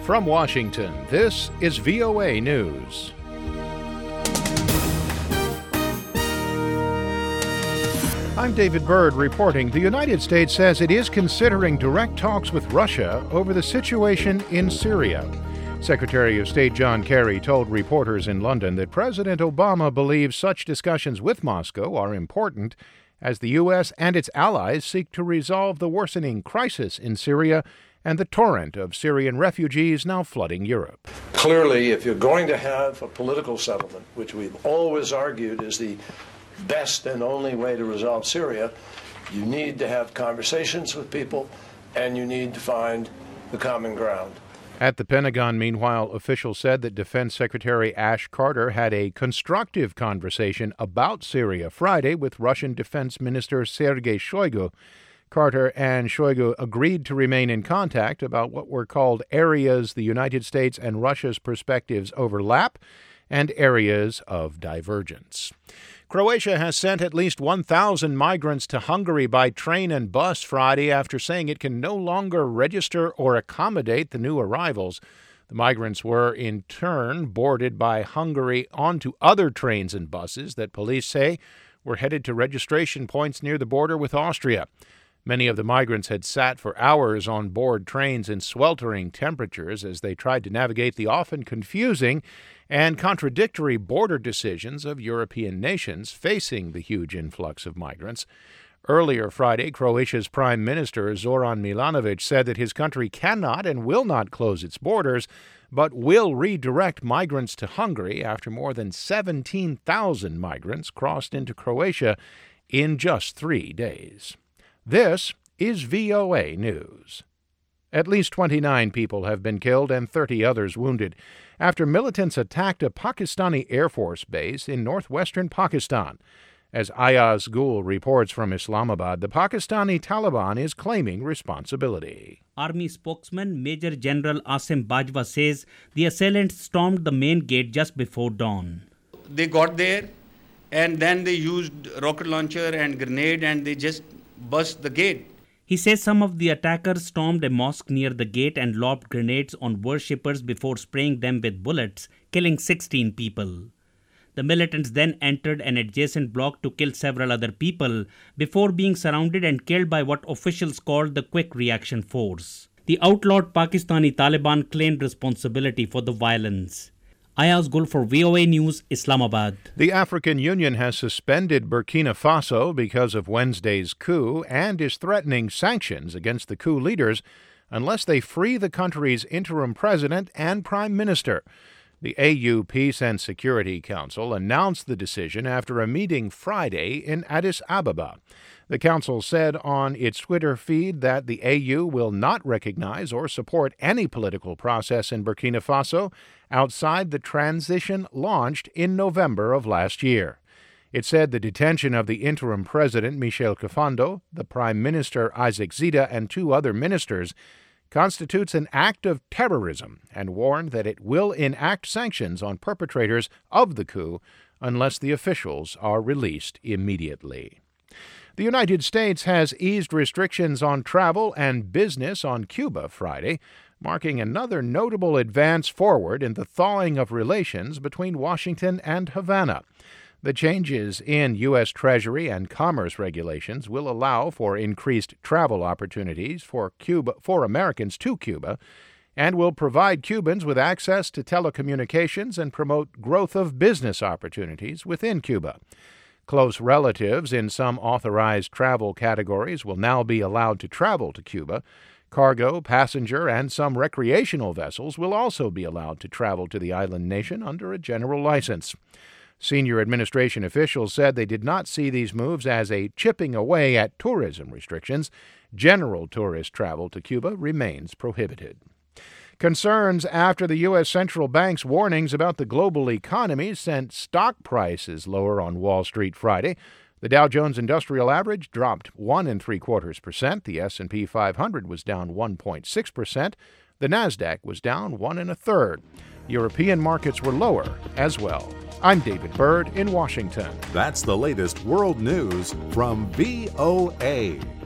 From Washington, this is VOA News. I'm David Byrd reporting. The United States says it is considering direct talks with Russia over the situation in Syria. Secretary of State John Kerry told reporters in London that President Obama believes such discussions with Moscow are important as the U.S. and its allies seek to resolve the worsening crisis in Syria and the torrent of Syrian refugees now flooding Europe. Clearly, if you're going to have a political settlement, which we've always argued is the best and only way to resolve Syria, you need to have conversations with people and you need to find the common ground. At the Pentagon, meanwhile, officials said that Defense Secretary Ash Carter had a constructive conversation about Syria Friday with Russian Defense Minister Sergei Shoigu. Carter and Shoigu agreed to remain in contact about what were called areas the United States and Russia's perspectives overlap and areas of divergence. Croatia has sent at least 1,000 migrants to Hungary by train and bus Friday after saying it can no longer register or accommodate the new arrivals. The migrants were, in turn, boarded by Hungary onto other trains and buses that police say were headed to registration points near the border with Austria. Many of the migrants had sat for hours on board trains in sweltering temperatures as they tried to navigate the often confusing and contradictory border decisions of European nations facing the huge influx of migrants. Earlier Friday, Croatia's Prime Minister Zoran Milanovic said that his country cannot and will not close its borders, but will redirect migrants to Hungary after more than 17,000 migrants crossed into Croatia in just 3 days. This is VOA News. At least 29 people have been killed and 30 others wounded after militants attacked a Pakistani Air Force base in northwestern Pakistan. As Ayaz Gul reports from Islamabad, the Pakistani Taliban is claiming responsibility. Army spokesman Major General Asim Bajwa says the assailants stormed the main gate just before dawn. They got there and then they used rocket launcher and grenade and they just bust the gate. He says some of the attackers stormed a mosque near the gate and lobbed grenades on worshippers before spraying them with bullets, killing 16 people. The militants then entered an adjacent block to kill several other people before being surrounded and killed by what officials called the Quick Reaction Force. The outlawed Pakistani Taliban claimed responsibility for the violence. Ayaz Gul for VOA News, Islamabad. The African Union has suspended Burkina Faso because of Wednesday's coup and is threatening sanctions against the coup leaders unless they free the country's interim president and prime minister. The AU Peace and Security Council announced the decision after a meeting Friday in Addis Ababa. The council said on its Twitter feed that the AU will not recognize or support any political process in Burkina Faso outside the transition launched in November of last year. It said the detention of the interim president, Michel Kafando, the prime minister, Isaac Zida, and 2 other ministers constitutes an act of terrorism and warned that it will enact sanctions on perpetrators of the coup unless the officials are released immediately. The United States has eased restrictions on travel and business on Cuba Friday, marking another notable advance forward in the thawing of relations between Washington and Havana. The changes in U.S. Treasury and commerce regulations will allow for increased travel opportunities for Americans to Cuba and will provide Cubans with access to telecommunications and promote growth of business opportunities within Cuba. Close relatives in some authorized travel categories will now be allowed to travel to Cuba. Cargo, passenger, and some recreational vessels will also be allowed to travel to the island nation under a general license. Senior administration officials said they did not see these moves as a chipping away at tourism restrictions. General tourist travel to Cuba remains prohibited. Concerns after the U.S. Central Bank's warnings about the global economy sent stock prices lower on Wall Street Friday. The Dow Jones Industrial Average dropped 1.75%. The S&P 500 was down 1.6%. The Nasdaq was down 1 1/3. European markets were lower as well. I'm David Byrd in Washington. That's the latest world news from VOA.